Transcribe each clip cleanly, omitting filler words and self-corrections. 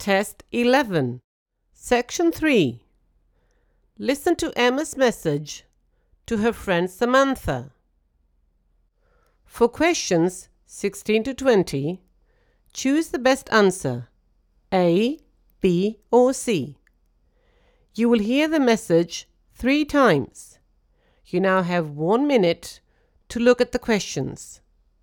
Test 11. Section 3. Listen to Emma's message to her friend Samantha. For questions 16 to 20, choose the best answer, A, B or C. You will hear the message 3 times. You now have 1 minute to look at the questions.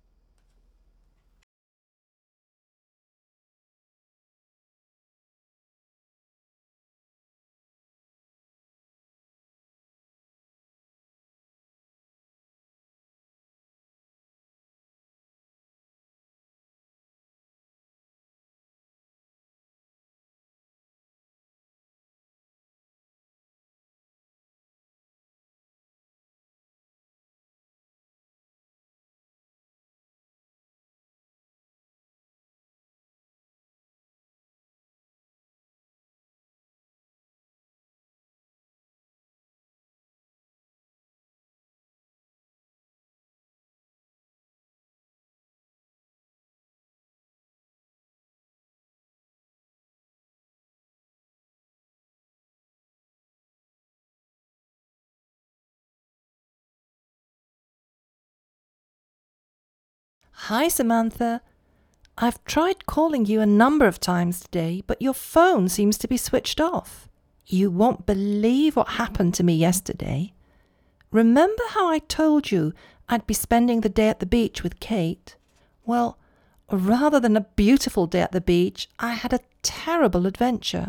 Hi, Samantha. I've tried calling you a number of times today, but your phone seems to be switched off. You won't believe what happened to me yesterday. Remember how I told you I'd be spending the day at the beach with Kate? Well, rather than a beautiful day at the beach, I had a terrible adventure.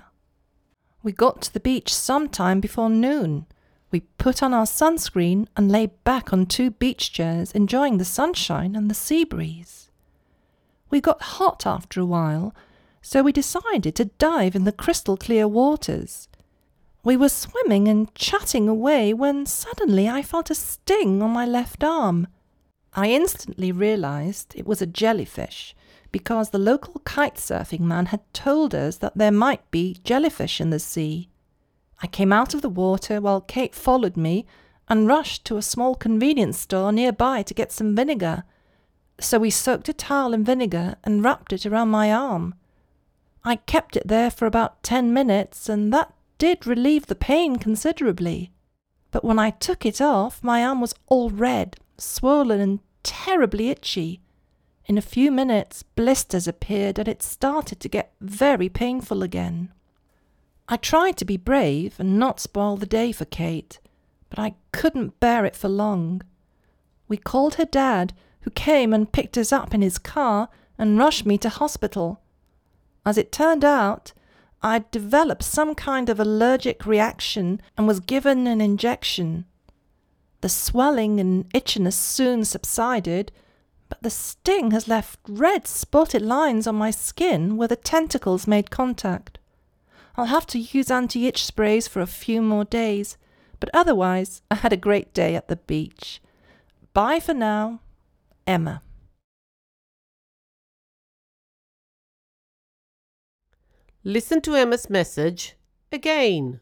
We got to the beach sometime before noon. We put on our sunscreen and lay back on 2 beach chairs, enjoying the sunshine and the sea breeze. We got hot after a while, so we decided to dive in the crystal clear waters. We were swimming and chatting away when suddenly I felt a sting on my left arm. I instantly realized it was a jellyfish because the local kitesurfing man had told us that there might be jellyfish in the sea. I came out of the water while Kate followed me and rushed to a small convenience store nearby to get some vinegar. So we soaked a towel in vinegar and wrapped it around my arm. I kept it there for about 10 minutes, and that did relieve the pain considerably. But when I took it off, my arm was all red, swollen and terribly itchy. In a few minutes, blisters appeared and it started to get very painful again. I tried to be brave and not spoil the day for Kate, but I couldn't bear it for long. We called her dad, who came and picked us up in his car and rushed me to hospital. As it turned out, I'd developed some kind of allergic reaction and was given an injection. The swelling and itchiness soon subsided, but the sting has left red spotted lines on my skin where the tentacles made contact. I'll have to use anti-itch sprays for a few more days, but otherwise I had a great day at the beach. Bye for now, Emma. Listen to Emma's message again.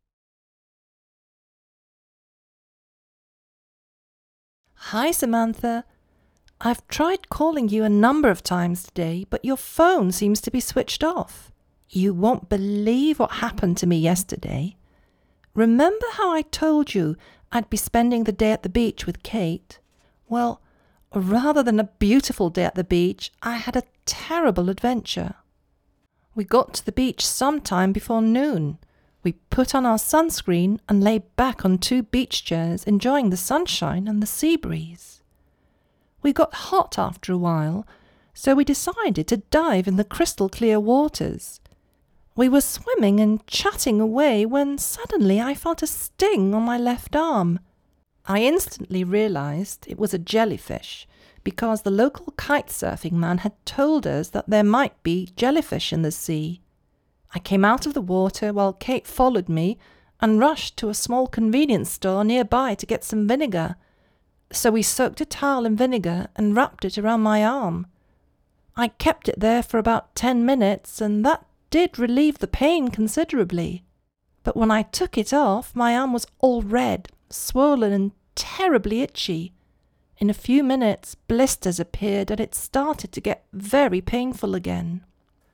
Hi, Samantha. I've tried calling you a number of times today, but your phone seems to be switched off. You won't believe what happened to me yesterday. Remember how I told you I'd be spending the day at the beach with Kate? Well, rather than a beautiful day at the beach, I had a terrible adventure. We got to the beach sometime before noon. We put on our sunscreen and lay back on 2 beach chairs, enjoying the sunshine and the sea breeze. We got hot after a while, so we decided to dive in the crystal clear waters. We were swimming and chatting away when suddenly I felt a sting on my left arm. I instantly realized it was a jellyfish because the local kitesurfing man had told us that there might be jellyfish in the sea. I came out of the water while Kate followed me and rushed to a small convenience store nearby to get some vinegar. So we soaked a towel in vinegar and wrapped it around my arm. I kept it there for about 10 minutes, and that did relieve the pain considerably. But when I took it off, my arm was all red, swollen and terribly itchy. In a few minutes, blisters appeared and it started to get very painful again.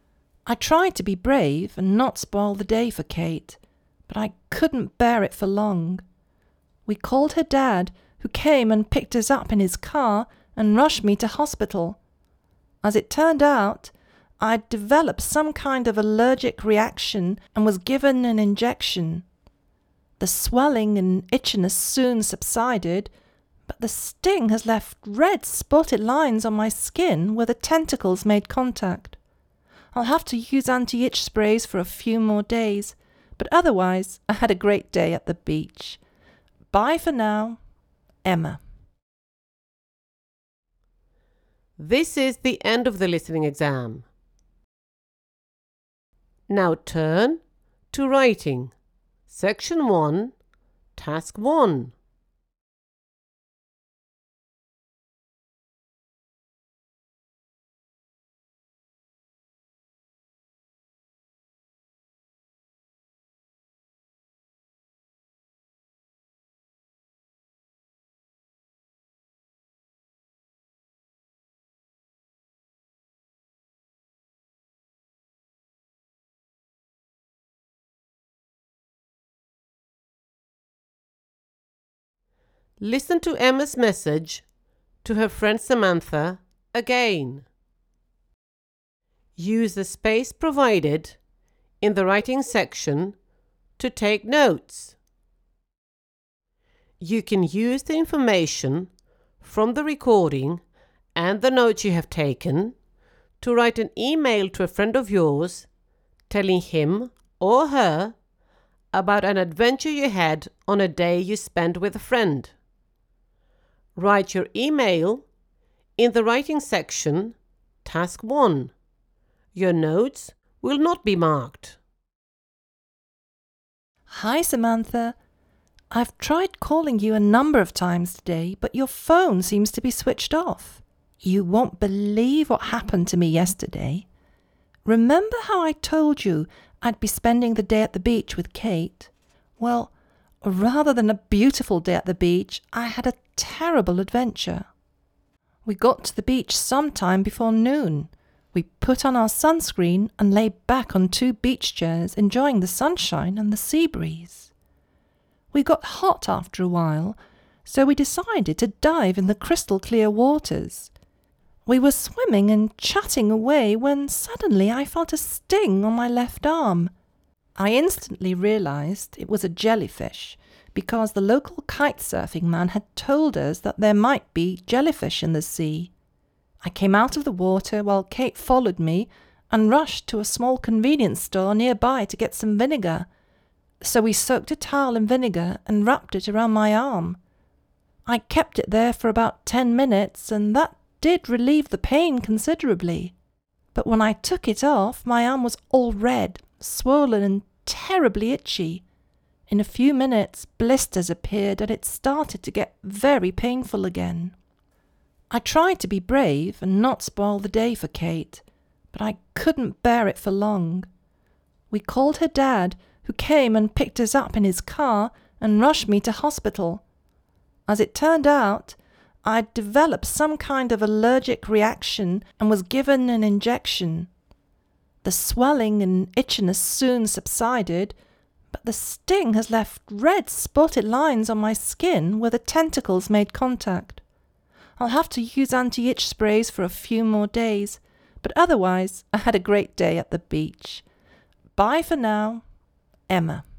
I tried to be brave and not spoil the day for Kate, but I couldn't bear it for long. We called her dad, who came and picked us up in his car and rushed me to hospital. As it turned out, I'd developed some kind of allergic reaction and was given an injection. The swelling and itchiness soon subsided, but the sting has left red spotted lines on my skin where the tentacles made contact. I'll have to use anti-itch sprays for a few more days, but otherwise I had a great day at the beach. Bye for now, Emma. This is the end of the listening exam. Now turn to writing. Section 1, Task 1. Listen to Emma's message to her friend Samantha again. Use the space provided in the writing section to take notes. You can use the information from the recording and the notes you have taken to write an email to a friend of yours telling him or her about an adventure you had on a day you spent with a friend. Write your email in the writing section, Task 1. Your notes will not be marked. Hi, Samantha. I've tried calling you a number of times today, but your phone seems to be switched off. You won't believe what happened to me yesterday. Remember how I told you I'd be spending the day at the beach with Kate? Well, rather than a beautiful day at the beach, I had a terrible adventure. We got to the beach sometime before noon. We put on our sunscreen and lay back on 2 beach chairs, enjoying the sunshine and the sea breeze. We got hot after a while, so we decided to dive in the crystal clear waters. We were swimming and chatting away when suddenly I felt a sting on my left arm. I instantly realized it was a jellyfish, because the local kitesurfing man had told us that there might be jellyfish in the sea. I came out of the water while Kate followed me and rushed to a small convenience store nearby to get some vinegar. So we soaked a towel in vinegar and wrapped it around my arm. I kept it there for about 10 minutes, and that did relieve the pain considerably. But when I took it off, my arm was all red, swollen and terribly itchy. In a few minutes, blisters appeared and it started to get very painful again. I tried to be brave and not spoil the day for Kate, but I couldn't bear it for long. We called her dad, who came and picked us up in his car and rushed me to hospital. As it turned out, I'd developed some kind of allergic reaction and was given an injection. The swelling and itchiness soon subsided, but the sting has left red spotted lines on my skin where the tentacles made contact. I'll have to use anti-itch sprays for a few more days, but otherwise I had a great day at the beach. Bye for now, Emma.